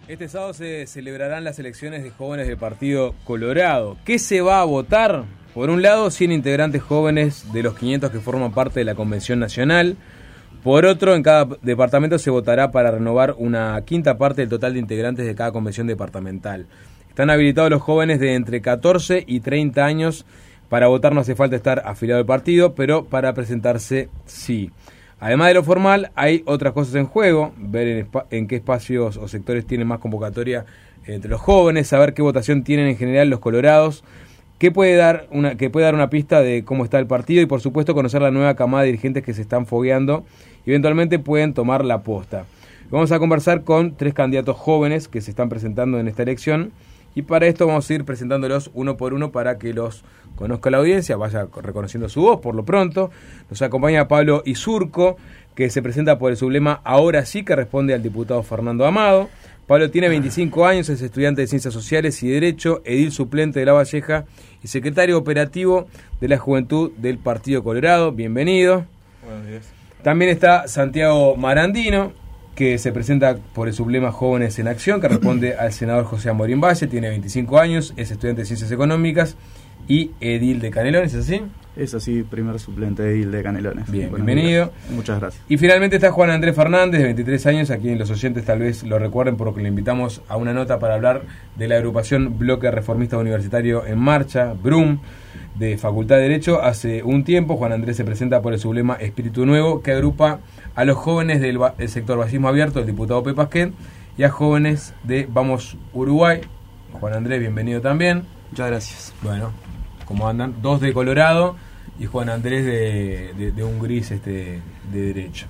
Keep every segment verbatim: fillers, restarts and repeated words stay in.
Este sábado se celebrarán las elecciones de jóvenes del Partido Colorado. ¿Qué se va a votar? Por un lado, cien integrantes jóvenes de los quinientos que forman parte de la Convención Nacional. Por otro, en cada departamento se votará para renovar una quinta parte del total de integrantes de cada convención departamental. Están habilitados los jóvenes de entre catorce y treinta años. Para votar no hace falta estar afiliado al partido, pero para presentarse sí. Además de lo formal, hay otras cosas en juego, ver en, en qué espacios o sectores tienen más convocatoria entre los jóvenes, saber qué votación tienen en general los colorados, que puede dar una, que puede dar una pista de cómo está el partido y por supuesto conocer la nueva camada de dirigentes que se están fogueando y eventualmente pueden tomar la posta. Vamos a conversar con tres candidatos jóvenes que se están presentando en esta elección y para esto vamos a ir presentándolos uno por uno para que los conozca la audiencia, vaya reconociendo su voz por lo pronto. Nos acompaña Pablo Isurco, que se presenta por el sublema Ahora sí, que responde al diputado Fernando Amado. Pablo tiene veinticinco años, es estudiante de Ciencias Sociales y Derecho, edil suplente de La Valleja y secretario operativo de la Juventud del Partido Colorado. Bienvenido. Buenos días. También está Santiago Marandino, que se presenta por el sublema Jóvenes en Acción, que responde al senador José Amorín Valle, tiene veinticinco años, es estudiante de Ciencias Económicas y edil de Canelones, ¿es así? Es así, primer suplente de edil de Canelones. Bien, Buenos bienvenido. Días. Muchas gracias. Y finalmente está Juan Andrés Fernández, de veintitrés años, a quien los oyentes tal vez lo recuerden porque le invitamos a una nota para hablar de la agrupación Bloque Reformista Universitario en Marcha, BRUM, de Facultad de Derecho. Hace un tiempo Juan Andrés se presenta por el sublema Espíritu Nuevo, que agrupa a los jóvenes del, del sector Vallismo Abierto, el diputado Pepe Pasquet, y a jóvenes de Vamos Uruguay. Juan Andrés, bienvenido también. Muchas gracias. Bueno, ¿cómo andan? Dos de Colorado y Juan Andrés de, de, de un gris este de Derecho.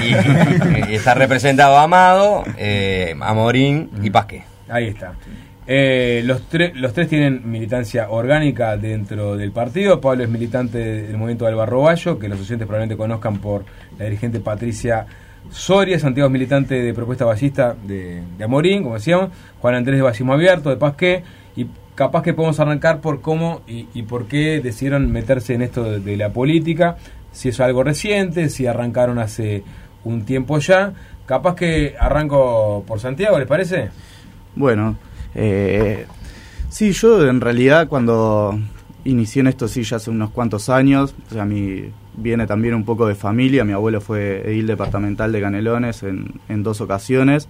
Y, y está representado Amado, eh, Amorín y Pasquet. Ahí está. Eh, los, tre- los tres tienen militancia orgánica dentro del partido. Pablo es militante del movimiento del Barroballo, que los oyentes probablemente conozcan por la dirigente Patricia Soria. Santiago es militante de Propuesta Ballista de, de Amorín, como decíamos. Juan Andrés de Vallismo Abierto, de Pasquet. Y capaz que podemos arrancar por cómo y, y por qué decidieron meterse en esto de, de la política. Si es algo reciente, si arrancaron hace un tiempo ya. Capaz que arranco por Santiago, ¿les parece? Bueno, eh, sí, yo en realidad cuando inicié en esto sí ya hace unos cuantos años, o sea, mi viene también un poco de familia, mi abuelo fue edil departamental de Canelones en, en dos ocasiones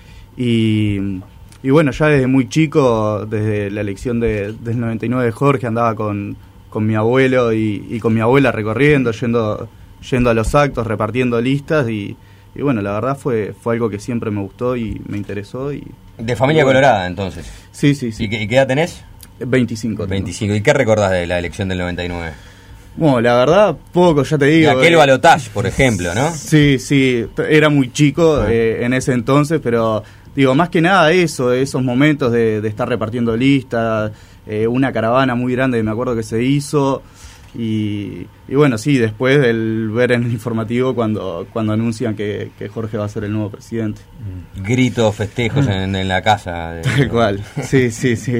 y, y bueno, ya desde muy chico, desde la elección de, del noventa y nueve de Jorge, andaba con, con mi abuelo y, y con mi abuela recorriendo, yendo, yendo a los actos, repartiendo listas y, y bueno, la verdad fue, fue algo que siempre me gustó y me interesó. Y ¿De familia bueno, colorada, entonces? Sí, sí, sí. ¿Y qué, y qué edad tenés? veinticinco. veinticinco. ¿Y qué recordás de la elección del noventa y nueve? Bueno, la verdad, poco, ya te digo. De aquel eh, balotaje, por ejemplo, ¿no? Sí, sí, era muy chico Ah. eh, en ese entonces, pero digo, más que nada eso, esos momentos de, de estar repartiendo listas, eh, una caravana muy grande, me acuerdo que se hizo. Y, y bueno, sí, después del ver en el informativo cuando cuando anuncian que, que Jorge va a ser el nuevo presidente. Gritos, festejos en, en la casa. De... Tal cual, sí, sí, sí.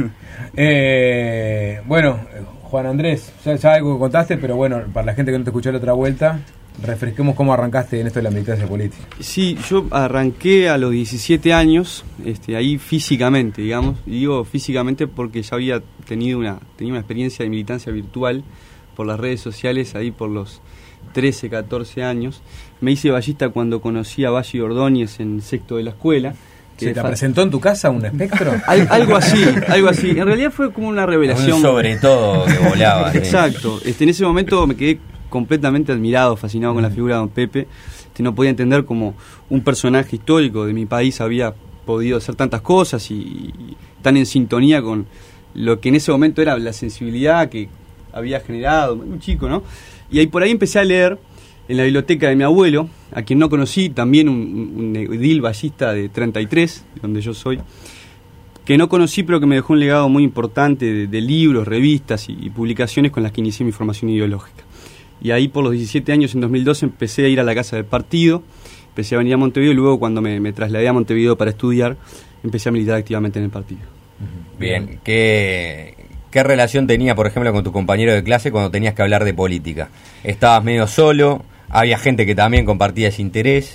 Eh, bueno, Juan Andrés, ya, ya algo que contaste, pero bueno, para la gente que no te escuchó la otra vuelta, refresquemos cómo arrancaste en esto de la militancia política. Sí, yo arranqué a los diecisiete años, este, ahí físicamente, digamos, y digo físicamente porque ya había tenido una, tenía una experiencia de militancia virtual por las redes sociales, ahí por los trece, catorce años. Me hice ballista cuando conocí a Valle Ordóñez en sexto de la escuela. ¿Se te presentó en tu casa un espectro? Al, algo así, algo así. En realidad fue como una revelación. Un sobre todo que volaba. ¿Sí? Exacto. Este, en ese momento me quedé completamente admirado, fascinado con la figura de don Pepe. Este, no podía entender cómo un personaje histórico de mi país había podido hacer tantas cosas y, y tan en sintonía con lo que en ese momento era la sensibilidad que había generado, un chico, ¿no? Y ahí por ahí empecé a leer en la biblioteca de mi abuelo, a quien no conocí, también un, un edil ballista de treinta y tres, donde yo soy, que no conocí pero que me dejó un legado muy importante de, de libros, revistas y, y publicaciones con las que inicié mi formación ideológica. Y ahí por los diecisiete años, en dos mil doce, empecé a ir a la casa del partido, empecé a venir a Montevideo y luego cuando me, me trasladé a Montevideo para estudiar, empecé a militar activamente en el partido. Bien, ¿qué, qué relación tenía, por ejemplo, con tu compañero de clase cuando tenías que hablar de política? ¿Estabas medio solo? ¿Había gente que también compartía ese interés?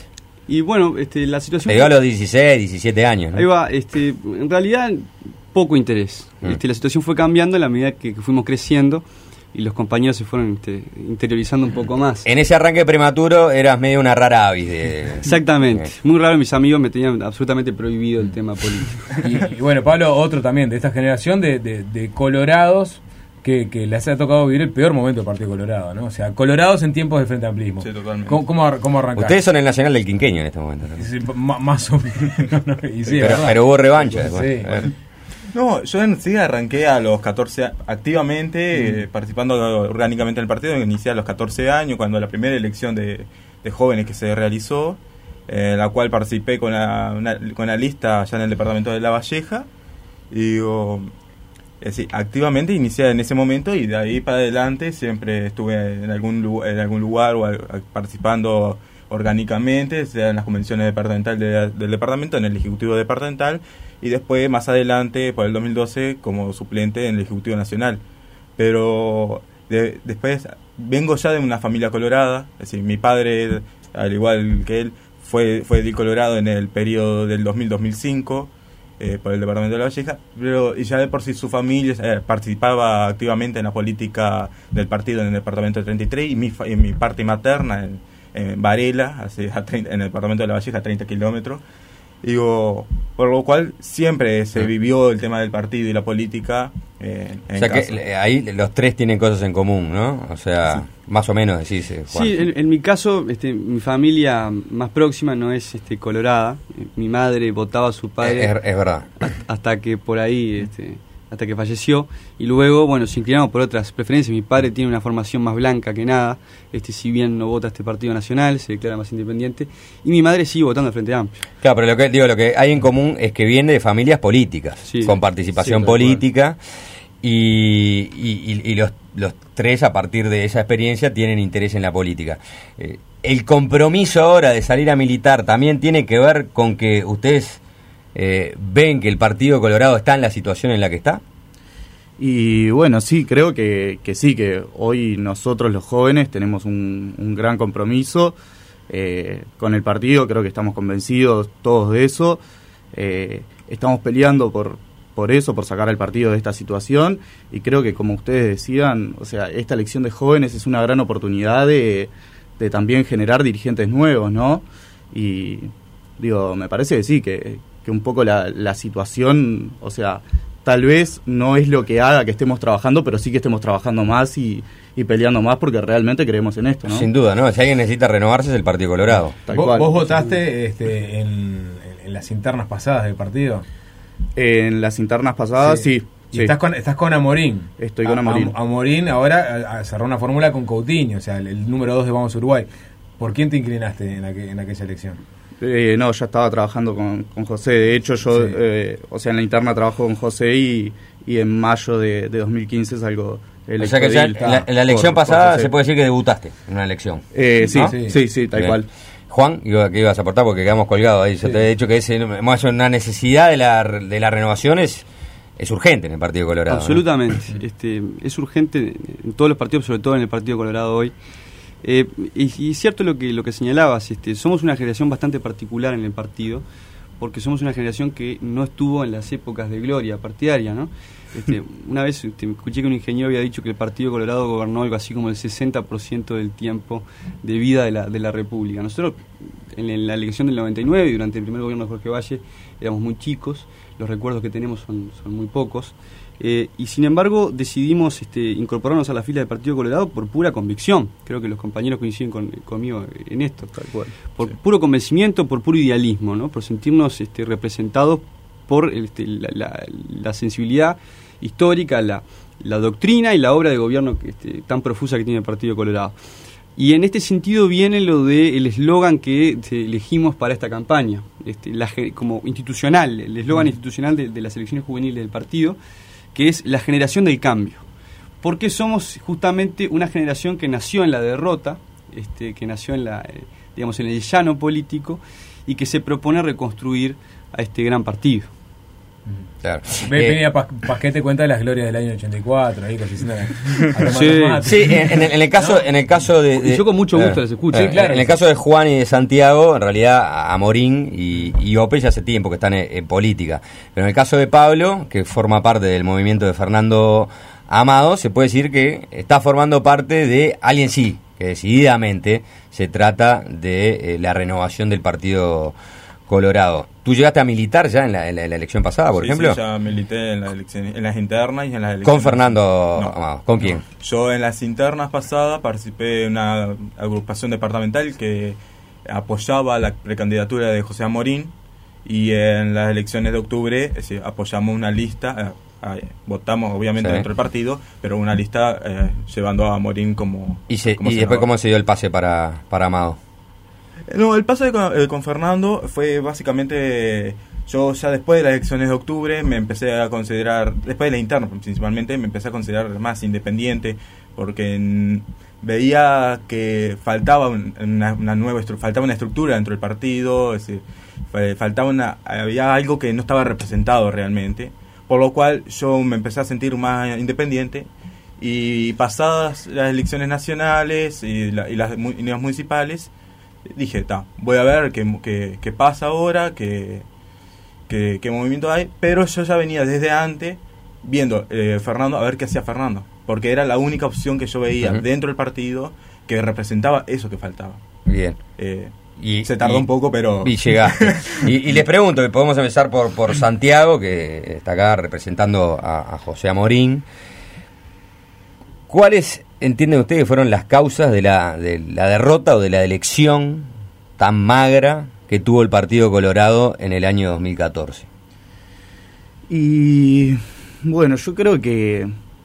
Y bueno, este, la situación... Te dio a los dieciséis, diecisiete años, ¿no? Ahí va, este, en realidad poco interés. Mm. Este, la situación fue cambiando a la medida que, que fuimos creciendo y los compañeros se fueron este, interiorizando un poco más. En ese arranque prematuro eras medio una rara avis. De... Exactamente. Okay. Muy raro, mis amigos me tenían absolutamente prohibido el tema político. Y, y bueno, Pablo, otro también de esta generación de, de, de colorados que, que les ha tocado vivir el peor momento del Partido Colorado, ¿no? O sea, colorados en tiempos de Frente Amplismo. Sí, totalmente. ¿Cómo, cómo, cómo arrancaron? Ustedes son el Nacional del Quinqueño en este momento, ¿no? Sí, m- más o menos. ¿No? Y sí, pero, pero hubo revancha. Sí. Bueno. No, yo en sí arranqué a los catorce activamente, mm. eh, participando orgánicamente en el partido. Inicié a los catorce años, cuando la primera elección de, de jóvenes que se realizó, eh, en la cual participé con la, una, con la lista allá en el departamento de La Valleja. Y digo, eh, sí, activamente inicié en ese momento, y de ahí para adelante siempre estuve en algún lugar, en algún lugar o a, a, participando orgánicamente, sea en las convenciones departamentales de, del departamento, en el Ejecutivo Departamental, y después, más adelante, por el dos mil doce, como suplente en el Ejecutivo Nacional. Pero de, después, vengo ya de una familia colorada, es decir, mi padre, al igual que él, fue, fue edil colorado en el periodo del dos mil a dos mil cinco, eh, por el departamento de La Valleja, pero y ya de por sí su familia eh, participaba activamente en la política del partido en el departamento de treinta y tres, y mi, y mi parte materna en, en Varela, hace, a treinta, en el departamento de La Valleja, a treinta kilómetros. Digo, por lo cual siempre se vivió el tema del partido y la política eh, en o sea casa. que ahí los tres tienen cosas en común, ¿no? O sea, sí. Más o menos decís, eh, Juan. Sí, en, en mi caso, este, mi familia más próxima no es este, colorada. Mi madre votaba a su padre. Es, es verdad. Hasta, hasta que por ahí... Este, hasta que falleció, y luego, bueno, se inclinamos por otras preferencias. Mi padre tiene una formación más blanca que nada, este si bien no vota este partido nacional, se declara más independiente, y mi madre sigue votando al Frente Amplio. Claro, pero lo que digo, lo que hay en común es que viene de familias políticas, sí, con participación sí, política, y, y, y los, los tres, a partir de esa experiencia, tienen interés en la política. Eh, el compromiso ahora de salir a militar también tiene que ver con que ustedes... Eh, ¿ven que el Partido Colorado está en la situación en la que está? Y bueno, sí, creo que, que sí, que hoy nosotros los jóvenes tenemos un, un gran compromiso eh, con el partido. Creo que estamos convencidos todos de eso. Eh, estamos peleando por, por eso, por sacar al partido de esta situación, y creo que, como ustedes decían, o sea, esta elección de jóvenes es una gran oportunidad de, de también generar dirigentes nuevos, ¿no? Y digo, me parece que sí, que que un poco la, la situación, o sea, tal vez no es lo que haga que estemos trabajando, pero sí que estemos trabajando más y, y peleando más, porque realmente creemos en esto, ¿no? Sin duda, ¿no? Si alguien necesita renovarse es el Partido Colorado. Tal ¿Vos, cual. ¿Vos votaste este, en, en las internas pasadas del partido? En las internas pasadas, sí. sí. Y sí. estás con estás con Amorín. Estoy con Amorín. A, Amorín ahora a, a cerró una fórmula con Coutinho, o sea, el, el número dos de Vamos Uruguay. ¿Por quién te inclinaste en, aqu- en aquella elección? Eh, no, ya estaba trabajando con, con José. De hecho, yo, sí. eh, o sea, en la interna trabajo con José, y, y en mayo de, de dos mil quince salgo electo. O sea que ya en la, en la elección por, pasada por se puede decir que debutaste en una elección. Eh, sí, ¿no? sí, sí, sí, tal Bien. cual. Juan, ¿qué ibas a aportar? Porque quedamos colgados ahí. Yo sí. te he dicho que es una necesidad de la, de la renovación es, es urgente en el Partido Colorado. Absolutamente. ¿no? este, es urgente en todos los partidos, sobre todo en el Partido Colorado hoy. Eh, y, y cierto lo que lo que señalabas, este, somos una generación bastante particular en el partido, porque somos una generación que no estuvo en las épocas de gloria partidaria, ¿no? Este, una vez este, escuché que un ingeniero había dicho que el Partido Colorado gobernó algo así como el sesenta por ciento del tiempo de vida de la, de la República. Nosotros, en, en la elección del noventa y nueve y durante el primer gobierno de Jorge Valle, éramos muy chicos, los recuerdos que tenemos son, son muy pocos. Eh, y sin embargo decidimos este, incorporarnos a la fila del Partido Colorado por pura convicción. Creo que los compañeros coinciden con, conmigo en esto. Tal cual. Por sí. puro convencimiento, por puro idealismo, ¿no? Por sentirnos este, representados por este, la, la, la sensibilidad histórica, la, la doctrina y la obra de gobierno que, este, tan profusa que tiene el Partido Colorado. Y en este sentido viene lo del eslogan que este, elegimos para esta campaña, este, la, como institucional, el eslogan mm. institucional de, de las elecciones juveniles del partido, que es la generación del cambio, porque somos justamente una generación que nació en la derrota, este, que nació en la, eh, digamos, en el llano político, y que se propone reconstruir a este gran partido. Claro. Venía eh, Pasquete cuenta de las glorias del año ochenta y cuatro, ahí casi a, a sí, sí en, en el caso, ¿no? En el caso de, de yo con mucho gusto eh, les escucho. Eh, sí, claro. En el caso de Juan y de Santiago, en realidad Amorín y, y Ope ya hace tiempo que están en, en política. Pero en el caso de Pablo, que forma parte del movimiento de Fernando Amado, se puede decir que está formando parte de alguien sí, que decididamente se trata de eh, la renovación del Partido Colorado. ¿Tú llegaste a militar ya en la, en la, en la elección pasada, por sí, ejemplo? Sí, ya milité en, la elección, en las internas y en las elecciones. ¿Con Fernando no, Amado? ¿Con quién? No. Yo en las internas pasadas participé en una agrupación departamental que apoyaba la precandidatura de José Amorín, y en las elecciones de octubre es decir, apoyamos una lista, eh, eh, votamos obviamente sí. dentro del partido, pero una lista eh, llevando a Amorín como... ¿Y, se, como y después cómo se dio el pase para, para Amado? No, el paso de, eh, con Fernando fue básicamente, yo ya después de las elecciones de octubre me empecé a considerar, después de la interna principalmente, me empecé a considerar más independiente, porque en, veía que faltaba un, una, una nueva faltaba una estructura dentro del partido, es decir, faltaba una, había algo que no estaba representado realmente, por lo cual yo me empecé a sentir más independiente. Y pasadas las elecciones nacionales y, la, y las, y las municipales, dije, ta, voy a ver qué, qué, qué pasa ahora, qué, qué, qué movimiento hay, pero yo ya venía desde antes viendo eh, Fernando, a ver qué hacía Fernando, porque era la única opción que yo veía uh-huh. dentro del partido que representaba eso que faltaba. Bien. Eh, y, se tardó y, un poco, pero... Y llegaste. y, y les pregunto, podemos empezar por, por Santiago, que está acá representando a, a José Amorín. ¿Cuáles entienden ustedes que fueron las causas de la, de la derrota o de la elección tan magra que tuvo el Partido Colorado en el año dos mil catorce? Y bueno, yo creo que,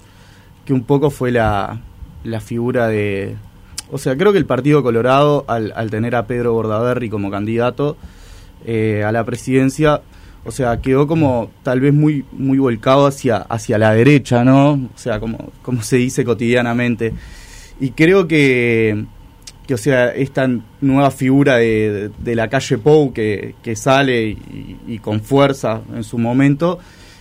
que un poco fue la, la figura de... O sea, creo que el Partido Colorado, al, al tener a Pedro Bordaberry como candidato eh, a la presidencia, o sea, quedó como tal vez muy muy volcado hacia hacia la derecha, ¿no? O sea, como, como se dice cotidianamente. Y creo que, que o sea, esta nueva figura de, de, de la calle Pou que, que sale y, y con fuerza en su momento,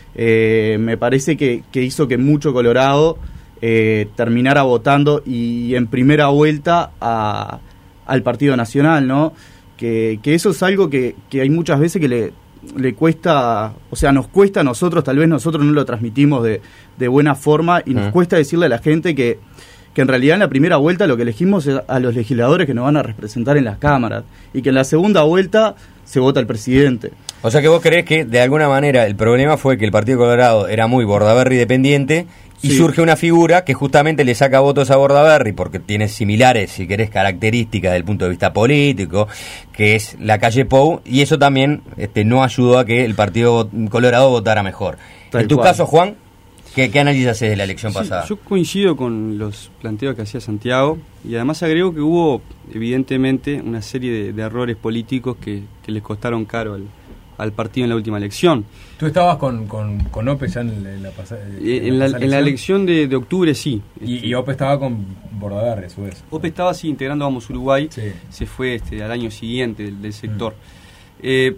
eh, me parece que, que hizo que mucho Colorado eh, terminara votando y en primera vuelta a, al Partido Nacional, ¿no? Que, que eso es algo que, que hay muchas veces que le... le cuesta, o sea, nos cuesta a nosotros, tal vez nosotros no lo transmitimos de, de buena forma y nos uh-huh. cuesta decirle a la gente que, que en realidad en la primera vuelta lo que elegimos es a los legisladores que nos van a representar en las cámaras y que en la segunda vuelta se vota el presidente. O sea que vos creés que de alguna manera el problema fue que el Partido Colorado era muy Bordaberry dependiente y sí. surge una figura que justamente le saca votos a Bordaberry porque tiene similares, si querés, características desde el punto de vista político, que es la calle Pou, y eso también este, no ayudó a que el Partido Colorado votara mejor. Tal en tu cual. caso, Juan, ¿qué, qué análisis haces de la elección sí, pasada? Yo coincido con los planteos que hacía Santiago, y además agrego que hubo, evidentemente, una serie de, de errores políticos que, que les costaron caro al, al partido en la última elección. ¿Tú estabas con, con, con Ope ya en, en la pasada en, en, la, en la elección de, de octubre, sí. Y, este, y Ope estaba con Bordaberry, a su vez. Ope estaba, sí, integrando Vamos Uruguay, sí. se fue este, al año siguiente del, del sector. Mm. Eh,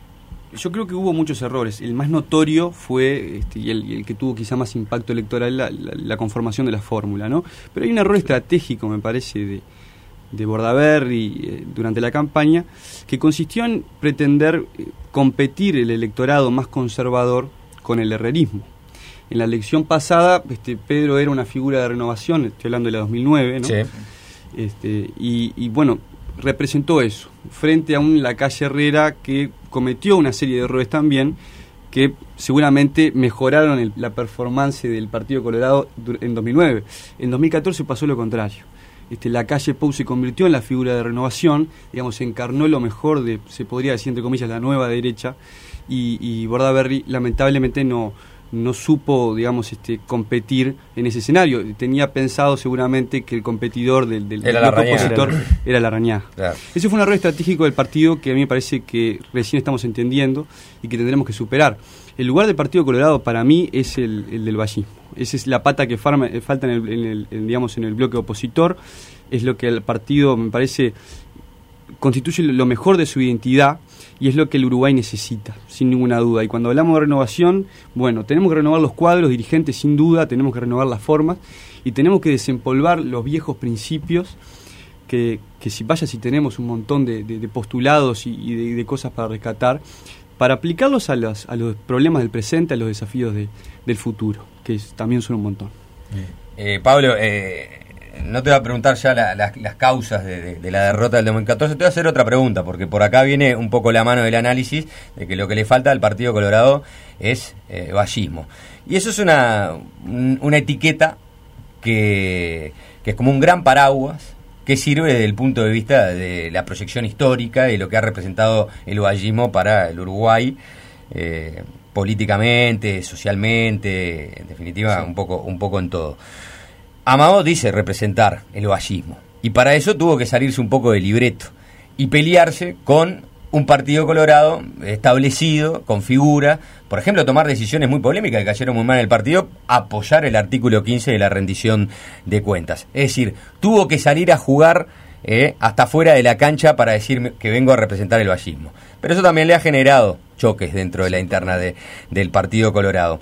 yo creo que hubo muchos errores. El más notorio fue, este, y, el, y el que tuvo quizá más impacto electoral, la, la, la conformación de la fórmula, ¿no? Pero hay un error estratégico, me parece, de... de Bordaberry eh, durante la campaña, que consistió en pretender eh, competir el electorado más conservador con el herrerismo. En la elección pasada, este, Pedro era una figura de renovación, estoy hablando de la dos mil nueve, ¿no? Sí. Este, y, y bueno, representó eso, frente a un Lacalle Herrera que cometió una serie de errores también, que seguramente mejoraron el, la performance del Partido Colorado en dos mil nueve. En dos mil catorce pasó lo contrario. Este, la calle Pou se convirtió en la figura de renovación, digamos, encarnó lo mejor de, se podría decir entre comillas, la nueva derecha, y, y Bordaberry lamentablemente no, no supo, digamos, este, competir en ese escenario. Tenía pensado seguramente que el competidor del, del, del bloque opositor era Larrañaga. Claro. Ese fue un error estratégico del partido que a mí me parece que recién estamos entendiendo y que tendremos que superar. El lugar del Partido Colorado para mí es el, el del vallismo. Esa es la pata que farma, falta en el, en el, en, digamos, en el bloque opositor. Es lo que el partido, me parece, constituye lo mejor de su identidad y es lo que el Uruguay necesita, sin ninguna duda. Y cuando hablamos de renovación, bueno, tenemos que renovar los cuadros, dirigentes sin duda, tenemos que renovar las formas y tenemos que desempolvar los viejos principios que, que si vaya si tenemos un montón de, de, de postulados y, y de, de cosas para rescatar, para aplicarlos a los, a los problemas del presente, a los desafíos de, del futuro, que es, también son un montón. Eh, Pablo, eh, no te voy a preguntar ya la, la, las causas de, de, de la derrota del dos mil catorce, te voy a hacer otra pregunta, porque por acá viene un poco la mano del análisis de que lo que le falta al Partido Colorado es eh, vallismo. Y eso es una, una etiqueta que, que es como un gran paraguas, que sirve desde el punto de vista de la proyección histórica y lo que ha representado el vallismo para el Uruguay, eh, políticamente, socialmente, en definitiva, sí. un poco, un poco en todo. Amado dice representar el vallismo, y para eso tuvo que salirse un poco del libreto y pelearse con un Partido Colorado establecido, con figura, por ejemplo, tomar decisiones muy polémicas que cayeron muy mal en el partido, apoyar el artículo quince de la rendición de cuentas. Es decir, tuvo que salir a jugar eh, hasta fuera de la cancha para decir que vengo a representar el vallismo. Pero eso también le ha generado choques dentro de la interna de, del Partido Colorado.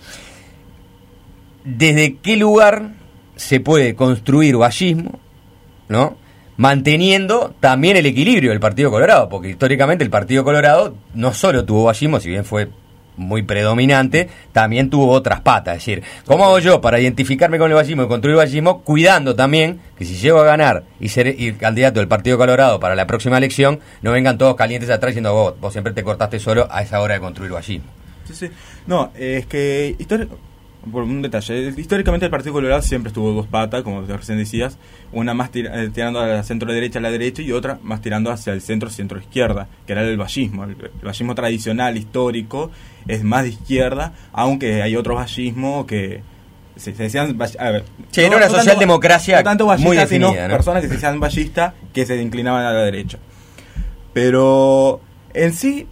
¿Desde qué lugar se puede construir vallismo, ¿no?, manteniendo también el equilibrio del Partido Colorado? Porque históricamente el Partido Colorado no solo tuvo vallismo, si bien fue muy predominante, también tuvo otras patas. Es decir, ¿cómo hago yo para identificarme con el vallismo y construir vallismo, cuidando también que si llego a ganar y ser el candidato del Partido Colorado para la próxima elección, no vengan todos calientes atrás diciendo vos, vos siempre te cortaste solo a esa hora de construir vallismo? Sí, sí. No, es que histori- por un detalle, históricamente el Partido Colorado siempre estuvo dos patas, como recién decías, una más tir- eh, tirando a la centro derecha a la derecha y otra más tirando hacia el centro centro izquierda, que era el vallismo. El, el vallismo tradicional, histórico, es más de izquierda, aunque hay otros vallismos que se, se decían, a ver, sí, era una no socialdemocracia no tanto muy definida, sino ¿no? Personas que se decían vallistas que se inclinaban a la derecha. Pero en sí,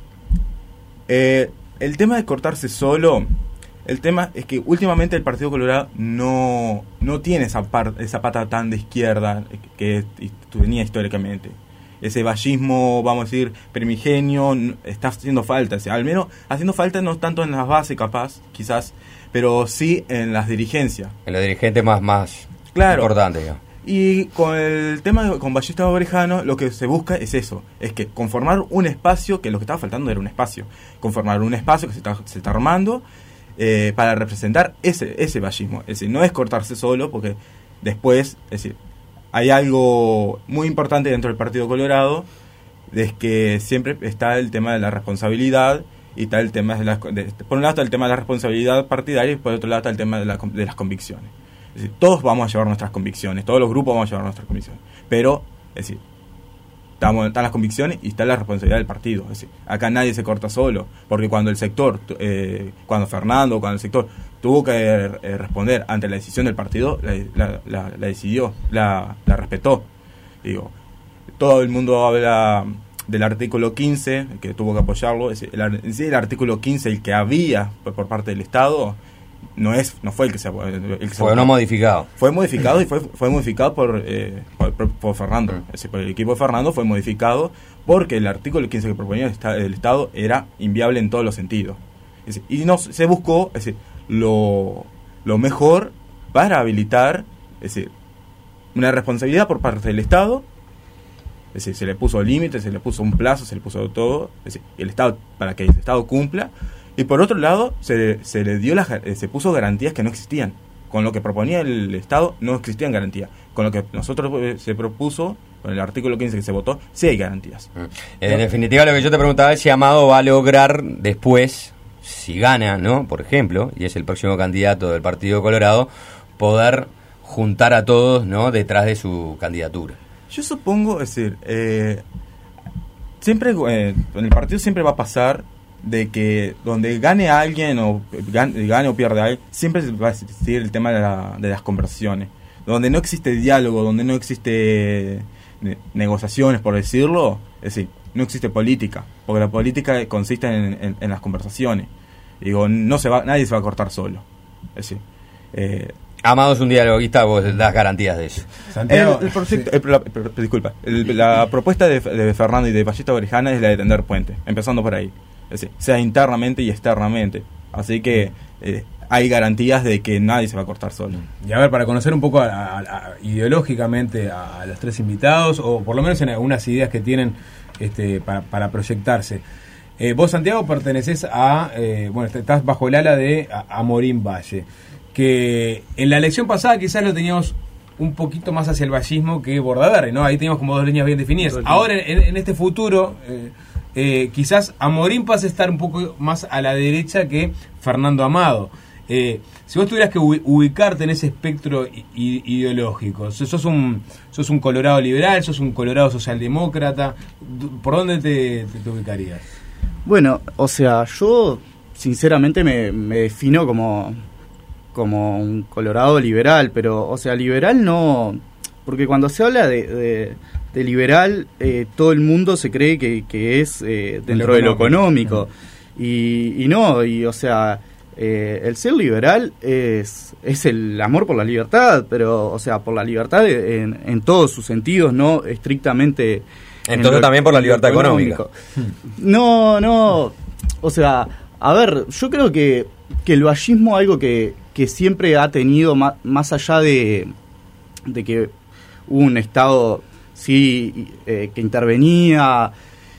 eh, el tema de cortarse solo, el tema es que últimamente el Partido Colorado no, no tiene esa, par, esa pata tan de izquierda que tenía históricamente. Ese vallismo, vamos a decir, primigenio, está haciendo falta. O sea, al menos haciendo falta no tanto en las bases, capaz, quizás, pero sí en las dirigencias. En los dirigentes más, más claro. importantes, ¿no? Y con el tema de, con Ballista Obrejano, lo que se busca es eso, es que conformar un espacio, que lo que estaba faltando era un espacio, conformar un espacio que se está, se está armando eh, para representar ese, ese vallismo. Es decir, no es cortarse solo, porque después, es decir, hay algo muy importante dentro del Partido Colorado, es que siempre está el tema de la responsabilidad, y está el tema de, las, de por un lado está el tema de la responsabilidad partidaria, y por otro lado está el tema de, la, de las convicciones. Es decir, todos vamos a llevar nuestras convicciones, todos los grupos vamos a llevar nuestras convicciones, pero, es decir, estamos, están las convicciones y está la responsabilidad del partido. Es decir, acá nadie se corta solo, porque cuando el sector, eh, cuando Fernando, cuando el sector tuvo que eh, responder ante la decisión del partido, la, la, la, la decidió, la, la respetó. Digo, todo el mundo habla del artículo quince, que tuvo que apoyarlo. Es decir, el, en sí, el artículo quince, el que había por, por parte del Estado, no es no fue el que se, el que se fue no modificado fue modificado y fue fue modificado por eh, por, por Fernando, es decir, por el equipo de Fernando fue modificado porque el artículo quince que proponía el, esta, el Estado era inviable en todos los sentidos. Es decir, y no se buscó, es decir, lo lo mejor para habilitar, es decir, una responsabilidad por parte del Estado. Es decir, se le puso límites, se le puso un plazo, se le puso todo, es decir, el Estado, para que el Estado cumpla. Y por otro lado, se, se le dio la, se puso garantías que no existían. Con lo que proponía el Estado no existían garantías. Con lo que nosotros eh, se propuso, con el artículo quince que se votó, sí hay garantías. En ¿no? definitiva, lo que yo te preguntaba es si Amado va a lograr después, si gana, ¿no? Por ejemplo, y es el próximo candidato del Partido Colorado, poder juntar a todos, ¿no?, detrás de su candidatura. Yo supongo, es decir, eh, siempre eh, en el partido siempre va a pasar de que donde gane a alguien o gane, gane o pierda a alguien, siempre va a existir el tema de, la, de las conversaciones. Donde no existe diálogo, donde no existe ne- negociaciones, por decirlo, es decir, no existe política, porque la política consiste en, en, en las conversaciones. Digo, no se va, nadie se va a cortar solo. Es decir, eh, Amado es un dialoguista, vos das garantías de eso. Santiago, el, el proyecto, sí. el, la, el, disculpa, el, la propuesta de, de Fernando y de Ballesta Orejana es la de tender puente, empezando por ahí, es decir, sea internamente y externamente, así que eh, hay garantías de que nadie se va a cortar solo. Y a ver, para conocer un poco a, a, a, ideológicamente a, a los tres invitados, o por lo menos en algunas ideas que tienen este, para, para proyectarse. Eh, vos, Santiago, pertenecés a, eh, bueno, estás bajo el ala de Amorín Valle, que en la elección pasada quizás lo teníamos un poquito más hacia el vallismo que Bordaberry, ¿no? Ahí teníamos como dos líneas bien definidas. Ahora, en, en este futuro, eh, eh, quizás Amorín pase a estar un poco más a la derecha que Fernando Amado. Eh, si vos tuvieras que ubicarte en ese espectro i- ideológico, sos un, sos un colorado liberal, sos un colorado socialdemócrata, ¿por dónde te, te, te ubicarías? Bueno, o sea, yo sinceramente me, me defino como... como un colorado liberal, pero, o sea, liberal no... Porque cuando se habla de, de, de liberal, eh, todo el mundo se cree que, que es eh, dentro de lo económico. Y, y no, y o sea, eh, el ser liberal es, es el amor por la libertad, pero, o sea, por la libertad en, en todos sus sentidos, no estrictamente... Entonces lo, también por la libertad económica. No, no, o sea, a ver, yo creo que, que el vallismo es algo que... que siempre ha tenido, más, más allá de, de que hubo un Estado sí eh, que intervenía,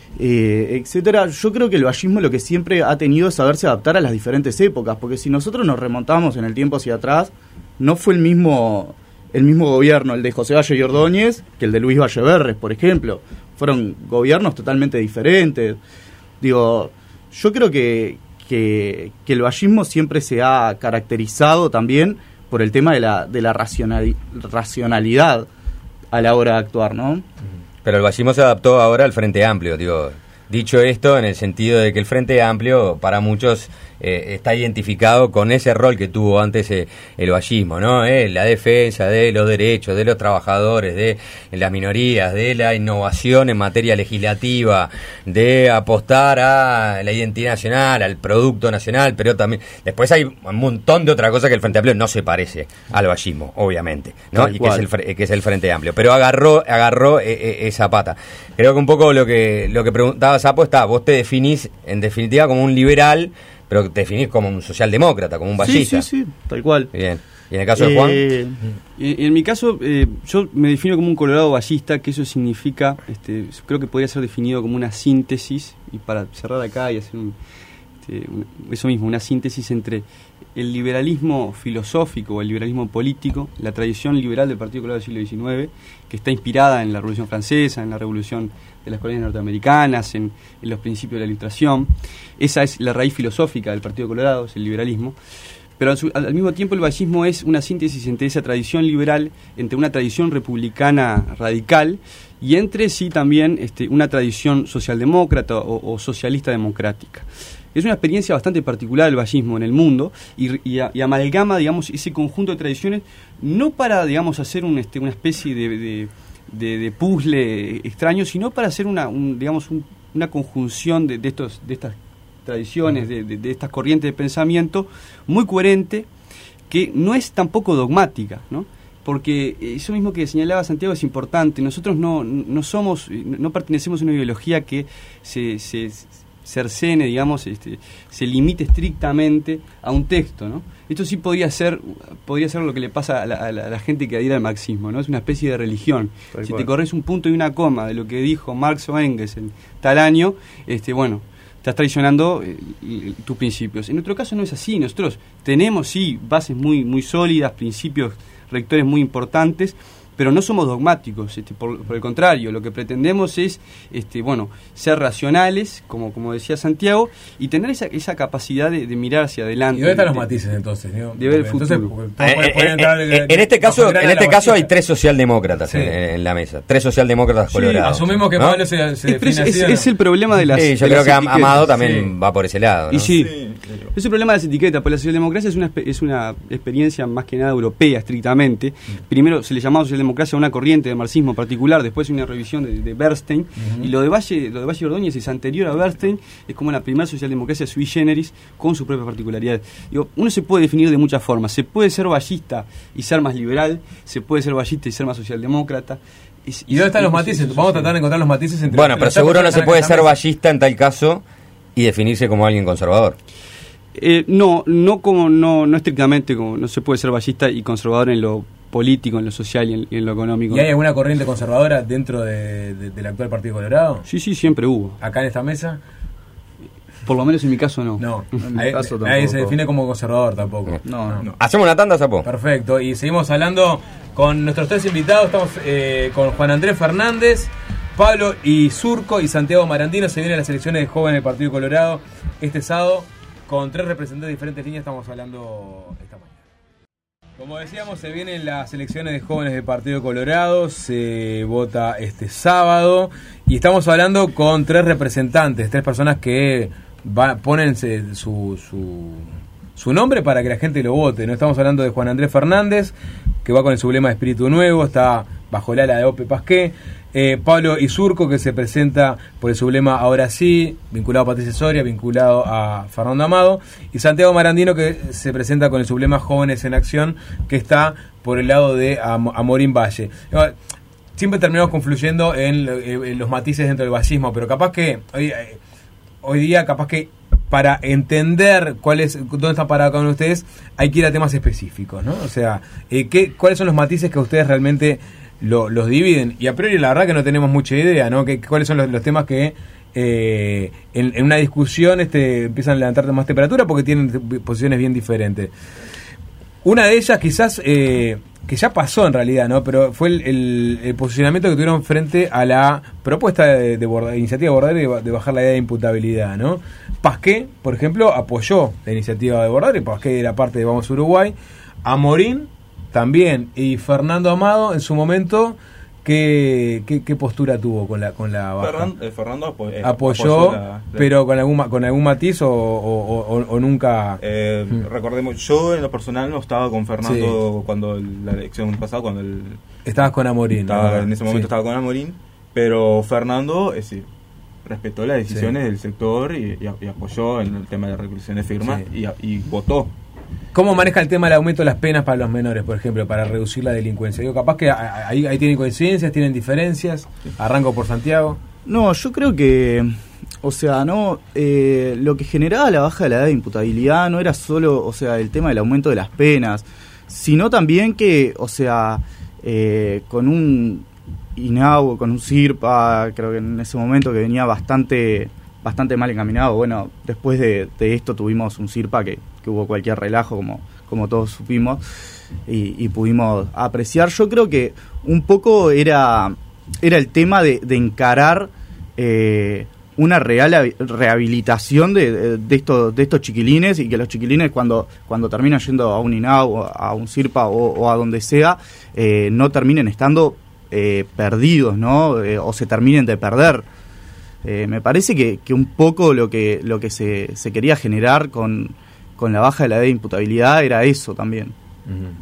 eh, etcétera, yo creo que el vallismo lo que siempre ha tenido es saberse adaptar a las diferentes épocas, porque si nosotros nos remontamos en el tiempo hacia atrás, no fue el mismo el mismo gobierno, el de José Valle y Ordóñez, que el de Luis Valleverres, por ejemplo. Fueron gobiernos totalmente diferentes. Digo, yo creo que Que, que el vallismo siempre se ha caracterizado también por el tema de la, de la racionali- racionalidad a la hora de actuar, ¿no? Pero el vallismo se adaptó ahora al Frente Amplio, digo, dicho esto en el sentido de que el Frente Amplio para muchos eh, está identificado con ese rol que tuvo antes eh, el vallismo, ¿no? Eh, la defensa de los derechos de los trabajadores, de las minorías, de la innovación en materia legislativa, de apostar a la identidad nacional, al producto nacional, pero también después hay un montón de otra cosa que el Frente Amplio no se parece al vallismo, obviamente, ¿no? Y que es, el, que es el Frente Amplio, pero agarró agarró eh, eh, esa pata. Creo que un poco lo que lo que preguntaba Sapo está, vos te definís en definitiva como un liberal, pero te definís como un socialdemócrata, como un vallista. Sí, sí, sí, tal cual. Bien. ¿Y en el caso de Juan? Eh, en, en mi caso, eh, yo me defino como un colorado vallista, que eso significa, este, creo que podría ser definido como una síntesis, y para cerrar acá y hacer un, este, un, eso mismo, una síntesis entre el liberalismo filosófico o el liberalismo político, la tradición liberal del Partido Colorado del siglo diecinueve, que está inspirada en la Revolución Francesa, en la Revolución de las colonias norteamericanas, en, en los principios de la Ilustración. Esa es la raíz filosófica del Partido Colorado, es el liberalismo. Pero al, al mismo tiempo el vallismo es una síntesis entre esa tradición liberal, entre una tradición republicana radical y entre sí también este, una tradición socialdemócrata o, o socialista democrática. Es una experiencia bastante particular el vallismo en el mundo y, y, y amalgama, digamos, ese conjunto de tradiciones no para, digamos, hacer un, este, una especie de, de, de, de puzzle extraño, sino para hacer una, un, digamos, un, una conjunción de, de, estos, de estas tradiciones, de, de, de estas corrientes de pensamiento muy coherente, que no es tampoco dogmática, ¿no? Porque eso mismo que señalaba Santiago es importante. Nosotros no, no somos, no pertenecemos a una ideología que se, se cercene, digamos, este, se limite estrictamente a un texto, ¿no? Esto sí podría ser, podría ser lo que le pasa a la, a la, a la gente que adhiere al marxismo, ¿no? Es una especie de religión. Tal si cual. Te corres un punto y una coma de lo que dijo Marx o Engels en tal año, este, bueno, estás traicionando eh, tus principios. En nuestro caso no es así. Nosotros tenemos, sí, bases muy, muy sólidas, principios rectores muy importantes, pero no somos dogmáticos, este, por, por el contrario, lo que pretendemos es, este, bueno, ser racionales, como como decía Santiago, y tener esa, esa capacidad de, de mirar hacia adelante. ¿Y dónde están de, los matices entonces? ¿no? De ver el futuro. Entonces, eh, eh, entrar, eh, en este caso, en este caso hay tres socialdemócratas sí. en, en la mesa, tres socialdemócratas colorados. Sí, asumimos que ¿no? Pablo se, se es, es, es el problema de las. Sí, yo de creo las que etiquetas. Amado también sí. va por ese lado, ¿no? Y sí. sí. Es el problema de las etiquetas, porque la socialdemocracia es una, es una experiencia más que nada europea, estrictamente. Mm. Primero se le llamaba socialdemocracia Socialdemocracia una corriente de marxismo particular, después una revisión de, de Bernstein, uh-huh. y lo de Valle lo de Valle Ordóñez es anterior a Bernstein, es como la primera socialdemocracia sui generis con sus propias particularidades. Digo, uno se puede definir de muchas formas, se puede ser vallista y ser más liberal, se puede ser vallista y ser más socialdemócrata. Es, ¿Y dónde están los matices? Vamos a tratar de encontrar los matices entre Bueno, pero seguro no se puede ser vallista en tal caso y definirse como alguien conservador. Eh, no, no como no, no estrictamente, como no se puede ser vallista y conservador en lo político, en lo social y en, y en lo económico. ¿Y hay alguna corriente conservadora dentro de, de, del actual Partido Colorado? Sí, sí, siempre hubo. ¿Acá en esta mesa? Por lo menos en mi caso no. No, en mi ahí, caso tampoco. Nadie se define como conservador tampoco. No, no. no. ¿Hacemos una tanda, Sapo? Perfecto, y seguimos hablando con nuestros tres invitados. Estamos eh, con Juan Andrés Fernández, Pablo Isurco y Santiago Marandino. Se vienen las elecciones de jóvenes del Partido Colorado este sábado con tres representantes de diferentes líneas. Estamos hablando esta mañana. Como decíamos, se vienen las elecciones de jóvenes del Partido Colorado, se vota este sábado y estamos hablando con tres representantes, tres personas que va, ponen su, su, su nombre para que la gente lo vote. No estamos hablando de Juan Andrés Fernández, que va con el sublema de Espíritu Nuevo, está bajo el ala de Ope Pasqué. Eh, Pablo Isurco, que se presenta por el sublema Ahora Sí, vinculado a Patricia Soria, vinculado a Fernando Amado, y Santiago Marandino, que se presenta con el sublema Jóvenes en Acción, que está por el lado de Am- Amorín Valle. Siempre terminamos confluyendo en, en los matices dentro del vallismo, pero capaz que hoy, hoy día, capaz que para entender cuál es, dónde está parado cada uno de ustedes, hay que ir a temas específicos, ¿no? O sea, eh, ¿qué, ¿cuáles son los matices que ustedes realmente Lo, los dividen? Y a priori la verdad que no tenemos mucha idea, ¿no? Que, cuáles son los, los temas que eh, en, en una discusión este, empiezan a levantar más temperatura porque tienen posiciones bien diferentes. Una de ellas quizás eh, que ya pasó en realidad, ¿no? Pero fue el, el, el posicionamiento que tuvieron frente a la propuesta de, de, Borda, de iniciativa Bordari de, de bajar la idea de imputabilidad, ¿no? Pasqué, por ejemplo, apoyó la iniciativa de Bordari, Pasqué era parte de Vamos Uruguay. Amorín también, y Fernando Amado en su momento, ¿qué, qué, qué postura tuvo con la con la baja? Ferran, eh, Fernando apo- eh, apoyó, apoyó la, la, pero con algún con algún matiz o, o, o, o nunca. Eh, hmm. Recordemos, yo en lo personal no estaba con Fernando sí. cuando el, la elección pasada, cuando el estabas con Amorín. Estaba, ¿no? En ese momento sí. estaba con Amorín, pero Fernando es decir, respetó las decisiones sí. del sector y, y, y apoyó en el tema de la recolección de firmas sí. y, y votó. ¿Cómo maneja el tema del aumento de las penas para los menores, por ejemplo, para reducir la delincuencia? Digo, capaz que ahí, ahí tienen coincidencias, tienen diferencias. Arranco por Santiago. No, yo creo que, o sea, no, eh, lo que generaba la baja de la edad de imputabilidad no era solo, o sea, el tema del aumento de las penas, sino también que, o sea, eh, con un INAU, con un SIRPA, creo que en ese momento que venía bastante bastante mal encaminado. Bueno, después de, de esto tuvimos un SIRPA que, que hubo cualquier relajo, como, como todos supimos, y, y pudimos apreciar. Yo creo que un poco era, era el tema de, de encarar eh, una real rehabilitación de, de, de, estos, de estos chiquilines, y que los chiquilines cuando, cuando terminan yendo a un INAU, a un SIRPA o, o a donde sea, eh, no terminen estando eh, perdidos, ¿no? Eh, o se terminen de perder. Eh, me parece que, que un poco lo que lo que se, se quería generar con, con la baja de la edad de imputabilidad era eso también. Uh-huh.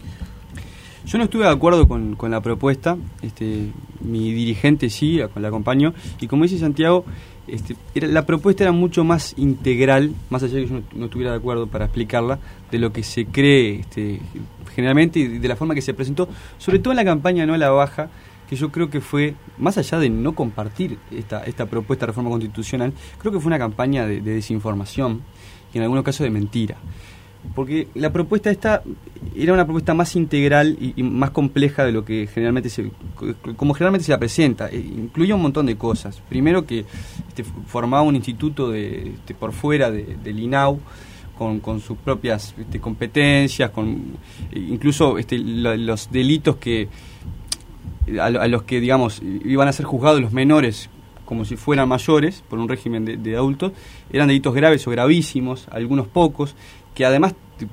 Yo no estuve de acuerdo con, con la propuesta, este, mi dirigente sí, la acompañó, y como dice Santiago, este, era, la propuesta era mucho más integral, más allá de que yo no, no estuviera de acuerdo para explicarla, de lo que se cree este, generalmente y de la forma que se presentó, sobre todo en la campaña No a la Baja, que yo creo que fue, más allá de no compartir esta, esta propuesta de reforma constitucional, creo que fue una campaña de, de desinformación y en algunos casos de mentira. Porque la propuesta esta era una propuesta más integral y, y más compleja de lo que generalmente se, como generalmente se la presenta. E incluía un montón de cosas. Primero que este, formaba un instituto de, este, por fuera de, del INAU, Con, con sus propias este, competencias, con incluso este, lo, los delitos que A, a los que, digamos, iban a ser juzgados los menores como si fueran mayores, por un régimen de, de adultos, eran delitos graves o gravísimos, algunos pocos, que además,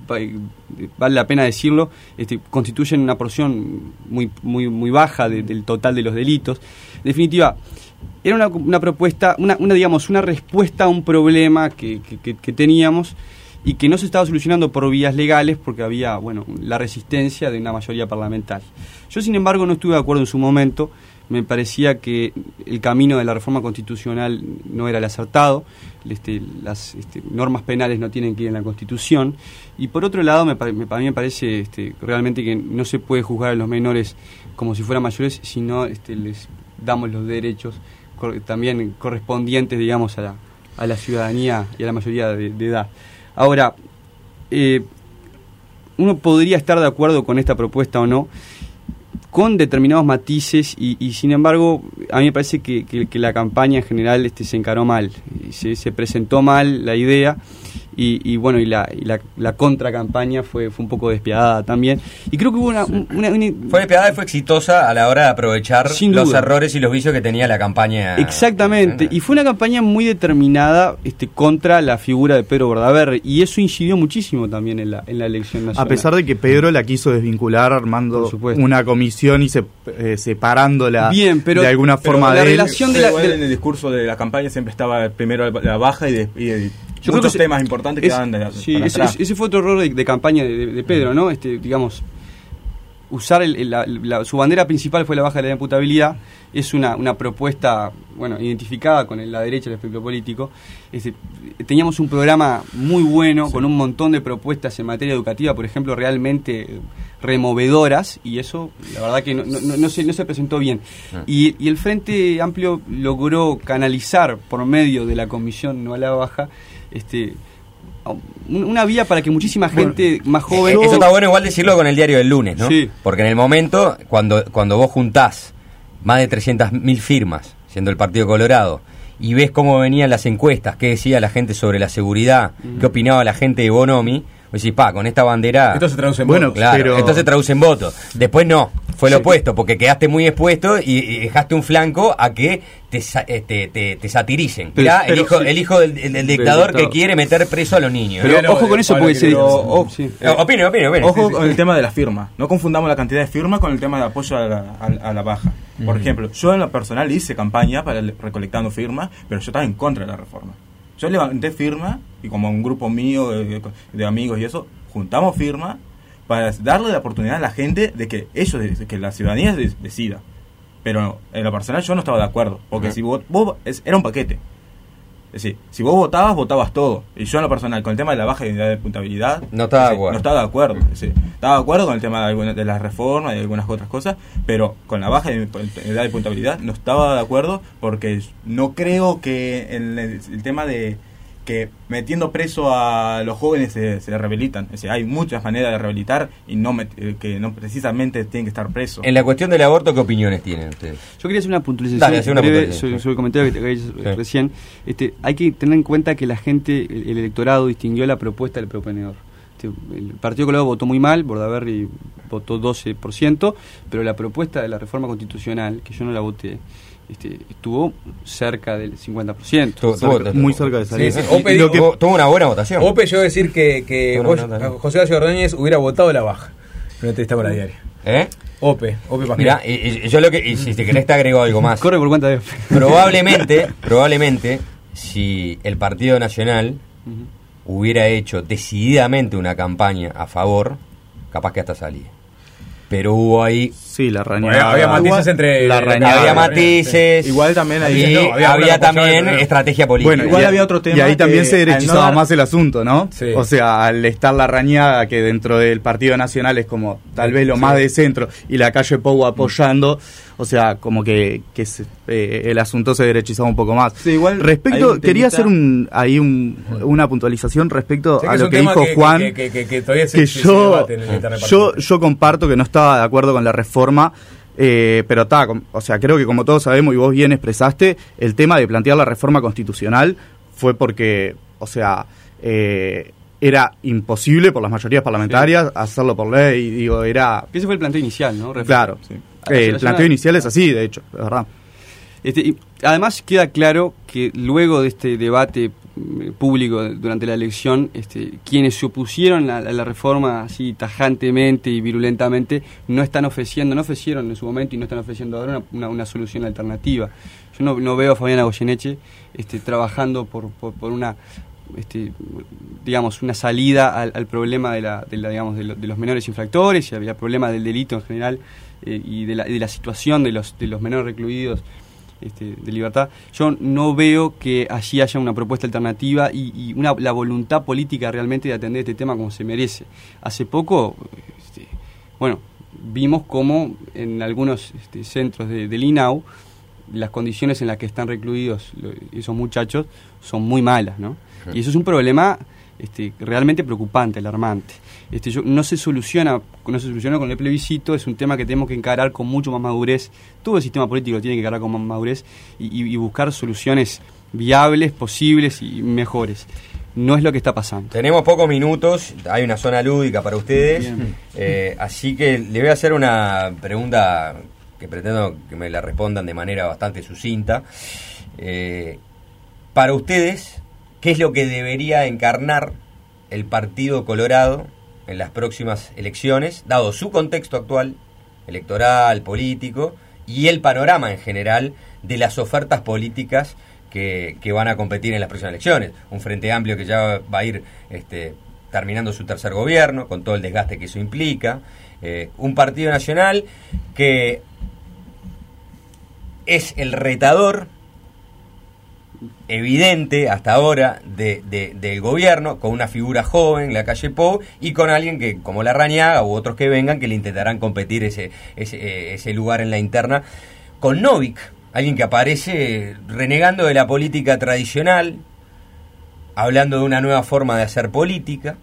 vale la pena decirlo, este, constituyen una porción muy muy muy baja de, del total de los delitos. En definitiva, era una, una propuesta, una, una digamos, una respuesta a un problema que, que, que teníamos, y que no se estaba solucionando por vías legales porque había, bueno, la resistencia de una mayoría parlamentaria. Yo, sin embargo, no estuve de acuerdo en su momento. Me parecía que el camino de la reforma constitucional no era el acertado, este, las este, normas penales no tienen que ir en la Constitución, y por otro lado, me, me, a mí me parece este, realmente que no se puede juzgar a los menores como si fueran mayores, sino este, les damos los derechos cor- también correspondientes, digamos, a la, a la ciudadanía y a la mayoría de, de edad. Ahora, eh, uno podría estar de acuerdo con esta propuesta o no, con determinados matices, y, y sin embargo a mí me parece que, que, que la campaña en general este, se encaró mal, se, se presentó mal la idea, y, y bueno, y la, y la, la contracampaña fue, fue un poco despiadada también, y creo que hubo una, sí. una, una... Fue despiadada y fue exitosa a la hora de aprovechar los duda. errores y los vicios que tenía la campaña. Exactamente, y fue una campaña muy determinada este, contra la figura de Pedro Bordaberry, y eso incidió muchísimo también en la, en la elección nacional. A pesar de que Pedro la quiso desvincular armando una comisión y se, eh, separándola Bien, pero, de alguna pero forma la de relación él. de la, igual de, en el discurso de la campaña siempre estaba primero la baja y, de, y de yo muchos creo que temas importantes que quedaban de, sí, para ese, atrás. ese fue otro error de, de campaña de, de, de Pedro, ¿no? Este, digamos, usar el, el, la, la, su bandera principal fue la baja de la imputabilidad. Es una, una propuesta, bueno, identificada con el, la derecha del espectro político. Este, teníamos un programa muy bueno, sí, con un montón de propuestas en materia educativa, por ejemplo, realmente removedoras, y eso, la verdad que no, no, no, se, no se presentó bien. Ah. Y, y el Frente Amplio logró canalizar por medio de la comisión no a la baja, este... una vía para que muchísima gente bueno, más joven... Eso está bueno igual decirlo con el diario del lunes, ¿no? Sí. Porque en el momento, cuando, cuando vos juntás más de trescientas mil firmas, siendo el Partido Colorado, y ves cómo venían las encuestas, qué decía la gente sobre la seguridad, uh-huh, qué opinaba la gente de Bonomi, vos decís, pa, con esta bandera... Esto se traduce en bueno, votos. Claro, pero... esto se traduce en votos. Después no, fue lo sí. opuesto, porque quedaste muy expuesto y, y dejaste un flanco a que te, te, te, te satiricen. Pero, Mirá, pero, el hijo, sí. el hijo del, del, del dictador que quiere meter preso a los niños. Pero ¿no? ojo con eso, porque se... Oh, sí. eh, opine, opine, opine. Ojo sí, sí. con el tema de la firma. No confundamos la cantidad de firmas con el tema de apoyo a la, a, a la baja. Por uh-huh. ejemplo, yo en lo personal hice campaña para el, recolectando firmas, pero yo estaba en contra de la reforma. Yo levanté firma y como un grupo mío de, de amigos y eso, juntamos firma para darle la oportunidad a la gente de que ellos, de que la ciudadanía decida. Pero en lo personal yo no estaba de acuerdo, porque uh-huh. si vos, vos es, era un paquete. Es decir, si vos votabas, votabas todo. Y yo en lo personal, con el tema de la baja de unidad de puntabilidad, no estaba, decir, no estaba de acuerdo. Es decir, estaba de acuerdo con el tema de, alguna, de las reformas y de algunas otras cosas, pero con la baja de unidad de puntabilidad no estaba de acuerdo, porque no creo que en el, el tema de que metiendo preso a los jóvenes se, se rehabilitan. Es decir, hay muchas maneras de rehabilitar y no met, que no precisamente tienen que estar presos. En la cuestión del aborto, ¿qué opiniones tienen ustedes? Yo quería hacer una puntualización Dale, hacer una breve puntualización, sobre, sí. sobre el comentario que te habéis sí. recién. Este, hay que tener en cuenta que la gente, el, el electorado distinguió la propuesta del proponedor. Este, el Partido Colorado votó muy mal, Bordaberry votó doce por ciento, pero la propuesta de la reforma constitucional, que yo no la voté, Este, estuvo cerca del cincuenta por ciento. Tuvo, cerca, tuvo, muy cerca de salir. Sí, sí. Ope, lo que, tuvo una buena votación. Ope, yo decir que, que no, vos, no, no, no. José Horacio Ordóñez hubiera votado la baja. No te está por la diaria. ¿Eh? Ope, Ope Pascual. Mirá, y, y yo lo que, y si te querés te agrego algo más. Corre por cuenta de Probablemente, probablemente, si el Partido Nacional uh-huh. hubiera hecho decididamente una campaña a favor, capaz que hasta salía. Pero hubo ahí... Sí, la rañada. Bueno, había matices entre... La rañada. Había matices. Sí. Igual también ahí... Y no, había, había también pero... estrategia política. Bueno, igual y, había otro tema. Y ahí también se derechizaba no dar... más el asunto, ¿no? Sí. O sea, al estar la rañada, que dentro del Partido Nacional es como tal vez lo sí. más de centro, y la calle Pou apoyando, o sea, como que, que se, eh, el asunto se derechizaba un poco más. Sí, igual respecto, quería hacer un hacer un, una puntualización respecto sí, a que lo que dijo que, Juan, que, que, que, que, todavía se, que se, yo, se debate en el internet yo, yo comparto que no estaba de acuerdo con la reforma. Eh, pero está, o sea, creo que como todos sabemos y vos bien expresaste, el tema de plantear la reforma constitucional fue porque, o sea, eh, era imposible por las mayorías parlamentarias sí. hacerlo por ley, digo, era... Ese fue el planteo inicial, ¿no? Refer- claro, sí. eh, el planteo inicial es así, de hecho, es verdad. Este, y además queda claro que luego de este debate público durante la elección, este, quienes se opusieron a, a la reforma así tajantemente y virulentamente no están ofreciendo, no ofrecieron en su momento y no están ofreciendo ahora una, una, una solución alternativa. Yo no, no veo a Fabiana Goyeneche este, trabajando por, por, por una este, digamos, una salida al, al problema de, la, de, la, digamos, de, lo, de los menores infractores, y había problema del delito en general, eh, y de la, de la situación de los, de los menores recluidos este, de libertad. Yo no veo que allí haya una propuesta alternativa y, y una, la voluntad política realmente de atender este tema como se merece. Hace poco, este, bueno, vimos cómo en algunos este, centros de, del I N A U las condiciones en las que están recluidos esos muchachos son muy malas, ¿no? Y eso es un problema este, realmente preocupante, alarmante. Este, yo, no se soluciona, no se soluciona con el plebiscito, es un tema que tenemos que encarar con mucho más madurez. Todo el sistema político lo tiene que encarar con más madurez y, y, y buscar soluciones viables, posibles y mejores. No es lo que está pasando. Tenemos pocos minutos, hay una zona lúdica para ustedes, eh, así que le voy a hacer una pregunta que pretendo que me la respondan de manera bastante sucinta. Eh, para ustedes, ¿qué es lo que debería encarnar el Partido Colorado en las próximas elecciones, dado su contexto actual, electoral, político, y el panorama en general de las ofertas políticas que, que van a competir en las próximas elecciones? Un Frente Amplio que ya va a ir este, terminando su tercer gobierno, con todo el desgaste que eso implica. Eh, un Partido Nacional que es el retador evidente hasta ahora de, de, del gobierno, con una figura joven, la Calle Pou, y con alguien que, como Larrañaga u otros que vengan, que le intentarán competir ese, ese, ese lugar en la interna, con Novik, alguien que aparece renegando de la política tradicional, hablando de una nueva forma de hacer política.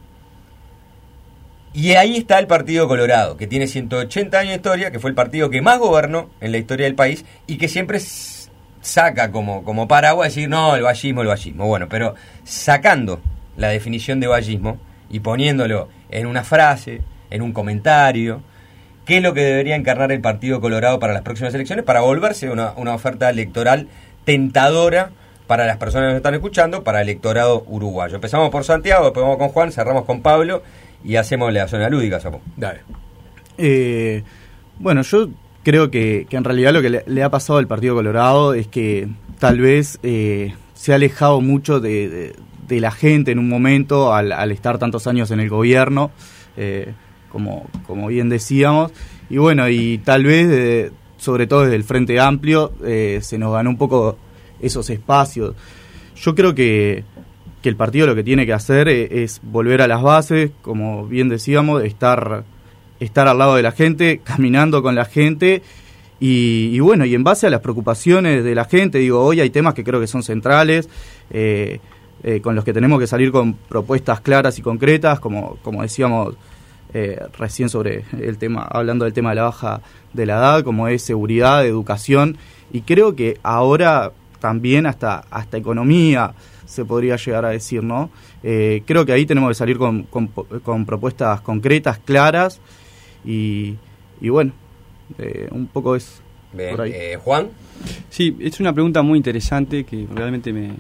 Y ahí está el Partido Colorado, que tiene ciento ochenta años de historia, que fue el partido que más gobernó en la historia del país y que siempre saca como, como paraguas decir, no, el vallismo, el vallismo. Bueno, pero sacando la definición de vallismo y poniéndolo en una frase, en un comentario, ¿qué es lo que debería encarnar el Partido Colorado para las próximas elecciones? Para volverse una, una oferta electoral tentadora para las personas que nos están escuchando, para el electorado uruguayo. Empezamos por Santiago, después vamos con Juan, cerramos con Pablo y hacemos la zona lúdica, Sapo. Dale. Eh, bueno, yo creo que, que en realidad lo que le, le ha pasado al Partido Colorado es que tal vez eh, se ha alejado mucho de, de, de la gente en un momento al, al estar tantos años en el gobierno, eh, como, como bien decíamos, y bueno, y tal vez, de, sobre todo desde el Frente Amplio, eh, se nos ganó un poco esos espacios. Yo creo que que el partido lo que tiene que hacer es, es volver a las bases, como bien decíamos, estar estar al lado de la gente, caminando con la gente, y, y bueno, y en base a las preocupaciones de la gente, digo, hoy hay temas que creo que son centrales, eh, eh, con los que tenemos que salir con propuestas claras y concretas, como, como decíamos eh, recién sobre el tema, hablando del tema de la baja de la edad, como es seguridad, educación, y creo que ahora también hasta, hasta economía se podría llegar a decir, ¿no? Eh, creo que ahí tenemos que salir con, con, con propuestas concretas, claras, y, y bueno, eh, un poco es Bien, por ahí. Eh, Juan. Sí, es una pregunta muy interesante que realmente me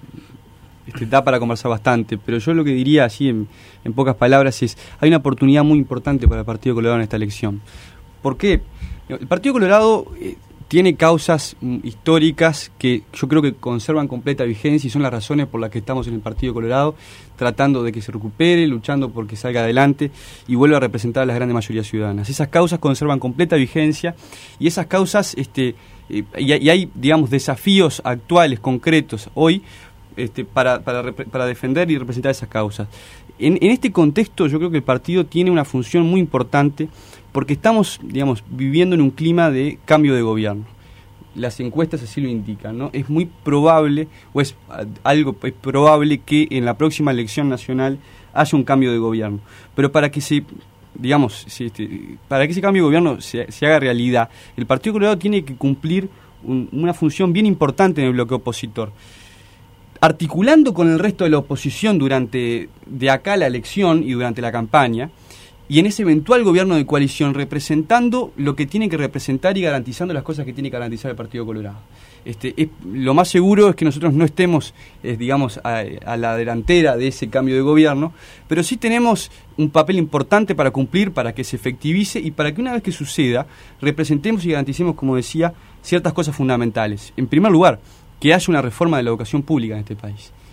este, da para conversar bastante, pero yo lo que diría así en, en pocas palabras es, hay una oportunidad muy importante para el Partido Colorado en esta elección. ¿Por qué? El Partido Colorado eh, tiene causas mm, históricas que yo creo que conservan completa vigencia y son las razones por las que estamos en el Partido Colorado, tratando de que se recupere, luchando por que salga adelante y vuelva a representar a las grandes mayorías ciudadanas. Esas causas conservan completa vigencia y esas causas, este, eh, y, y hay, digamos, desafíos actuales, concretos, hoy, este, para, para, para defender y representar esas causas. En, en este contexto yo creo que el partido tiene una función muy importante porque estamos, digamos, viviendo en un clima de cambio de gobierno. Las encuestas así lo indican, ¿no? Es muy probable, o es algo es probable que en la próxima elección nacional haya un cambio de gobierno. Pero para que se, digamos, se, este, para que ese cambio de gobierno se, se haga realidad, el Partido Colorado tiene que cumplir un, una función bien importante en el bloque opositor. Articulando con el resto de la oposición durante de acá a la elección y durante la campaña, y en ese eventual gobierno de coalición representando lo que tiene que representar y garantizando las cosas que tiene que garantizar el Partido Colorado. Este, es, lo más seguro es que nosotros no estemos, eh, digamos, a, a la delantera de ese cambio de gobierno, pero sí tenemos un papel importante para cumplir, para que se efectivice y para que una vez que suceda, representemos y garanticemos, como decía, ciertas cosas fundamentales. En primer lugar, que haya una reforma de la educación pública en este país.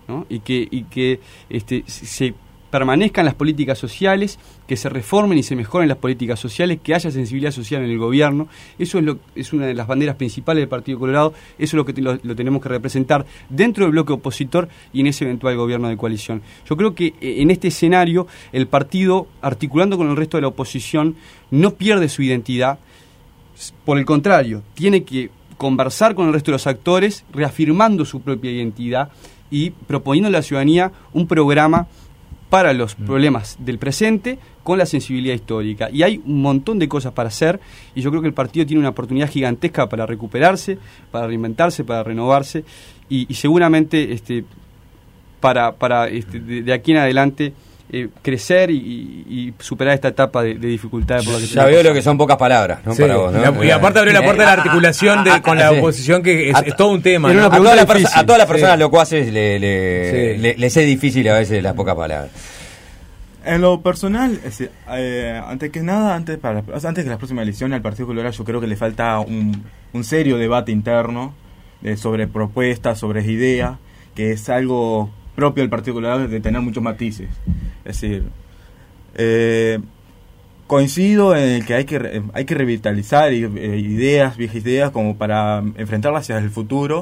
¿no? Y que, y que este, se permanezcan las políticas sociales, que se reformen y se mejoren las políticas sociales, que haya sensibilidad social en el gobierno. Eso es, lo, es una de las banderas principales del Partido Colorado, eso es lo que te, lo, lo tenemos que representar dentro del bloque opositor y en ese eventual gobierno de coalición. Yo creo que en este escenario el partido, articulando con el resto de la oposición, no pierde su identidad, por el contrario, tiene que conversar con el resto de los actores, reafirmando su propia identidad y proponiendo a la ciudadanía un programa para los problemas del presente con la sensibilidad histórica. Y hay un montón de cosas para hacer, y yo creo que el partido tiene una oportunidad gigantesca para recuperarse, para reinventarse, para renovarse, y, y seguramente este, para, para este, de, de aquí en adelante eh, crecer y, y superar esta etapa de, de dificultades por la que ya veo lo que son pocas palabras, ¿no? Sí. Para vos, ¿no? Y aparte abrió la puerta de la articulación de, con la oposición, que es, es todo un tema, ¿no? A todas las perso- a todas las personas sí. locuaces le, le, Sí. le, les es difícil a veces las pocas palabras. En lo personal, es decir, eh, antes que nada, antes para antes que las próximas elecciones al Partido Colorado, yo creo que le falta un, un serio debate interno de, sobre propuestas, sobre ideas, que es algo propio del Partido Colorado, de tener muchos matices. Es decir, eh, coincido en que hay que hay que revitalizar eh, ideas, viejas ideas, como para enfrentarlas hacia el futuro.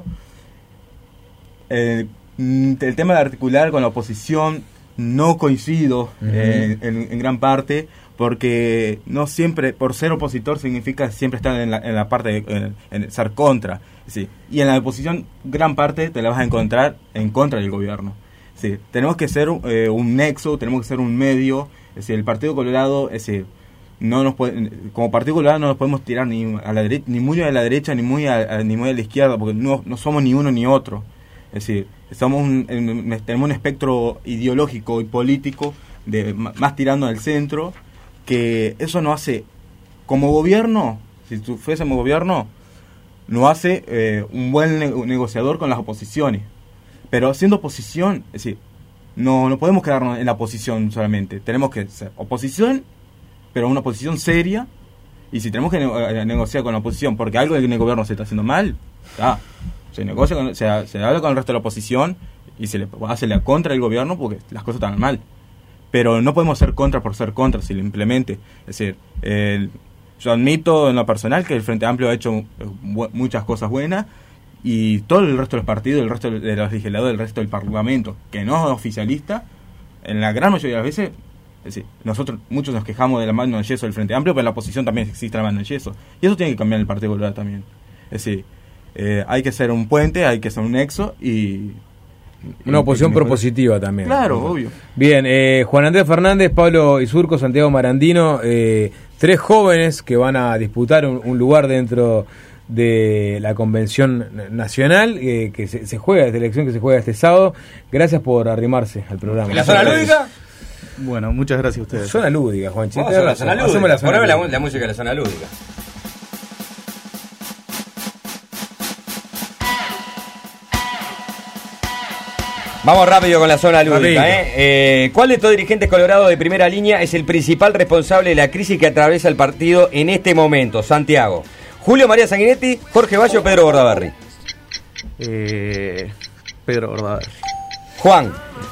Eh, el tema de articular con la oposición, no coincido uh-huh. eh, en, en gran parte, porque no siempre, por ser opositor, significa siempre estar en la, en la parte de en, en ser contra. Sí. Y en la oposición, gran parte te la vas a encontrar en contra del gobierno. Sí. Tenemos que ser eh, un nexo, tenemos que ser un medio. Es decir, el Partido Colorado, es decir, no nos puede, como Partido Colorado no nos podemos tirar ni a la derecha, ni muy a la derecha, ni muy a, a, ni muy a la izquierda, porque no, no somos ni uno ni otro. Es decir, somos un, en, tenemos un espectro ideológico y político de más tirando al centro, que eso no hace, como gobierno, si fuésemos gobierno, no hace eh, un buen ne- negociador con las oposiciones. Pero siendo oposición, es decir, no, no podemos quedarnos en la oposición solamente. Tenemos que ser oposición, pero una oposición seria. Y si tenemos que ne- negociar con la oposición porque algo en el gobierno se está haciendo mal, ah, se negocia con, se, se habla con el resto de la oposición y se le hace la contra el gobierno porque las cosas están mal. Pero no podemos ser contra por ser contra simplemente. Es decir, el, yo admito en lo personal que el Frente Amplio ha hecho bu- muchas cosas buenas, y todo el resto de los partidos, el resto de los legisladores, el resto del Parlamento, que no es oficialista, en la gran mayoría de las veces, es decir, nosotros muchos nos quejamos de la mano de yeso del Frente Amplio, pero en la oposición también existe la mano de yeso. Y eso tiene que cambiar en el Partido Colorado también. Es decir, eh, hay que ser un puente, hay que ser un nexo y... Una oposición propositiva también. Claro, obvio. Bien, eh, Juan Andrés Fernández, Pablo Isurco, Santiago Marandino, eh, tres jóvenes que van a disputar un, un lugar dentro de la Convención Nacional, eh, que se, se juega, esta elección que se juega este sábado. Gracias por arrimarse al programa. ¿La zona lúdica? Bueno, muchas gracias a ustedes. Zona lúdica, Juanchi. Vamos a la zona lúdica. Hacemos la zona Poneme la, lúdica. la música de la zona lúdica. Vamos rápido con la zona lúdica. ¿eh? Eh, ¿Cuál de estos dirigentes colorados de primera línea es el principal responsable de la crisis que atraviesa el partido en este momento? Santiago. Julio María Sanguinetti, Jorge Valle o Pedro Bordaberry. Eh, Pedro Bordaberry. Juan.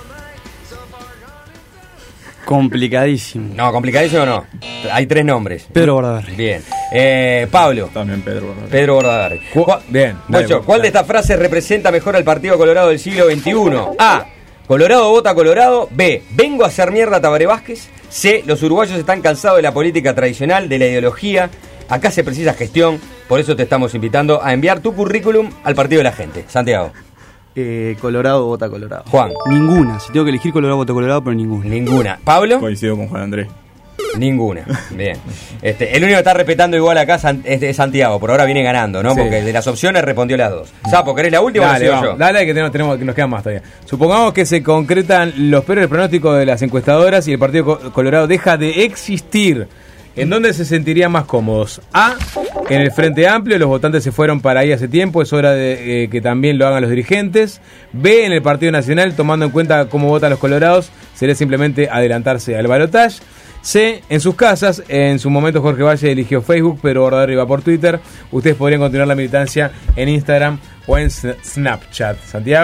Complicadísimo. No, complicadísimo no. Hay tres nombres. Pedro Bordaberry. Bien. Eh, Pablo. También Pedro Bordaberry. Pedro Bordaberry. Ju- Bien. Bocho, dale, ¿cuál de estas frases representa mejor al Partido Colorado del siglo veintiuno? A. Colorado vota Colorado. B. Vengo a hacer mierda a Tabaré Vázquez. C. Los uruguayos están cansados de la política tradicional, de la ideología. Acá se precisa gestión. Por eso te estamos invitando a enviar tu currículum al Partido de la Gente. Santiago. Eh, Colorado vota Colorado. Juan. Ninguna. Si tengo que elegir Colorado, voto Colorado, pero ninguna. Ninguna. Pablo. Coincido con Juan Andrés. Ninguna. Bien. Este, el único que está respetando igual acá es de Santiago. Por ahora viene ganando, ¿no? Sí. Porque de las opciones respondió las dos. Sapo, ¿querés la última o la Dale, sigo vamos, yo? dale, que tenemos, tenemos, que nos quedan más todavía. Supongamos que se concretan los peores pronósticos de las encuestadoras y el Partido Co- Colorado deja de existir. ¿En dónde se sentirían más cómodos? A. En el Frente Amplio, los votantes se fueron para ahí hace tiempo, es hora de eh, que también lo hagan los dirigentes. B. En el Partido Nacional, tomando en cuenta cómo votan los colorados, sería simplemente adelantarse al balotaje. C. En sus casas, en su momento Jorge Valle eligió Facebook, pero Bordaberry va por Twitter. Ustedes podrían continuar la militancia en Instagram o en Snapchat. Santiago.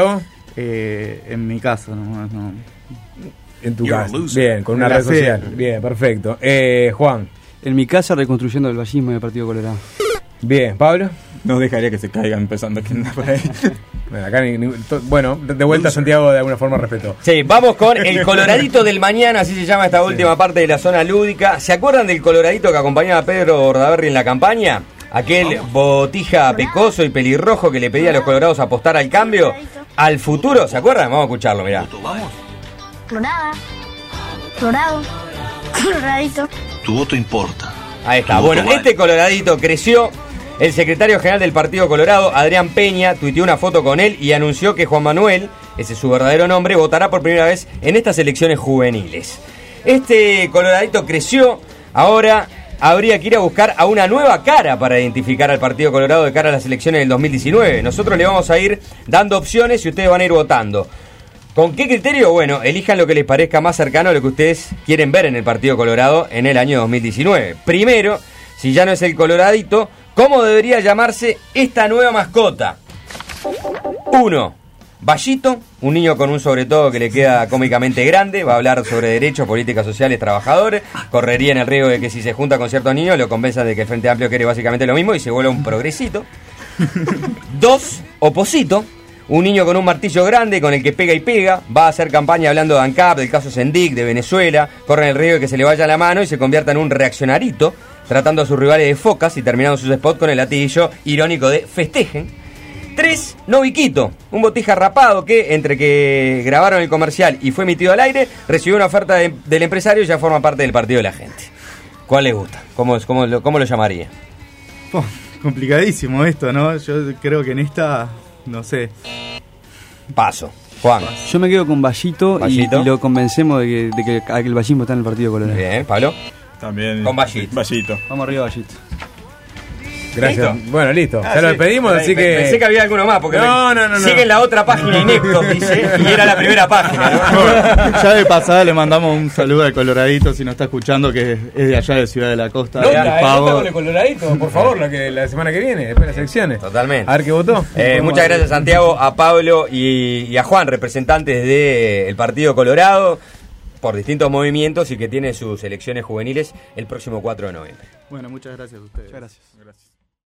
Eh, en mi casa, no, no. En tu You're a casa. loser. Bien, con una En la red social. serie. Bien, perfecto. Eh, Juan. En mi casa, reconstruyendo el vallismo del Partido Colorado. Bien, Pablo. No dejaría que se caigan empezando que anda por ahí. Bueno, acá ni- ni- to- bueno, de vuelta Santiago de alguna forma respetó. Sí, vamos con el Coloradito del Mañana, así se llama esta última parte de la zona lúdica. ¿Se acuerdan del Coloradito que acompañaba a Pedro Bordaberry en la campaña? Aquel botija pecoso y pelirrojo que le pedía a los colorados apostar al cambio, al futuro. ¿Se acuerdan? Vamos a escucharlo, mirá. Colorada, colorado, coloradito. Tu voto importa. Ahí está. Tu Bueno, voto vale. este Coloradito creció. El secretario general del Partido Colorado, Adrián Peña, tuiteó una foto con él y anunció que Juan Manuel, ese es su verdadero nombre, votará por primera vez en estas elecciones juveniles. Este Coloradito creció, ahora habría que ir a buscar a una nueva cara para identificar al Partido Colorado de cara a las elecciones del dos mil diecinueve. Nosotros le vamos a ir dando opciones y ustedes van a ir votando. ¿Con qué criterio? Bueno, elijan lo que les parezca más cercano a lo que ustedes quieren ver en el Partido Colorado en el año dos mil diecinueve. Primero, si ya no es el Coloradito, ¿cómo debería llamarse esta nueva mascota? Uno, Vallito, un niño con un sobre todo que le queda cómicamente grande, va a hablar sobre derechos, políticas sociales, trabajadores, correría en el riesgo de que si se junta con ciertos niños lo convenzan de que el Frente Amplio quiere básicamente lo mismo y se vuelve un progresito. Dos, Oposito, un niño con un martillo grande con el que pega y pega, va a hacer campaña hablando de ANCAP, del caso Sendic, de Venezuela, corre el riesgo de que se le vaya la mano y se convierta en un reaccionarito, tratando a sus rivales de focas y terminando sus spots con el latillo irónico de festejen. Tres, Noviquito, un botija rapado que, entre que grabaron el comercial y fue emitido al aire, recibió una oferta de- del empresario y ya forma parte del partido de la gente. ¿Cuál les gusta? ¿Cómo, es- cómo, lo, cómo lo llamaría? Oh, complicadísimo esto, ¿no? Yo creo que en esta, no sé. Paso. Juan. Yo me quedo con Vallito, y, Vallito. y lo convencemos de que, de que el vallismo está en el Partido Colorado. Bien, Pablo. También. Con Vallito. Vallito. Vamos arriba, Vallito. Gracias. ¿Listo? Bueno, listo. Ah, ya lo sí. despedimos, así que. Pensé que había alguno más, porque No, me- no, no, no. sigue en la otra página Ineptos, dice, y era la primera página, ¿no? Ya de pasada le mandamos un saludo al Coloradito si nos está escuchando, que es de allá de Ciudad de la Costa. Nota, del eh, Pavo. nota con el Coloradito, por favor, la, que, la semana que viene, después de las elecciones. Totalmente. A ver qué votó. Eh, muchas gracias, Santiago, a Pablo y, y a Juan, representantes del Partido Colorado, por distintos movimientos y que tiene sus elecciones juveniles el próximo cuatro de noviembre. Bueno, muchas gracias a ustedes. Muchas gracias. Gracias.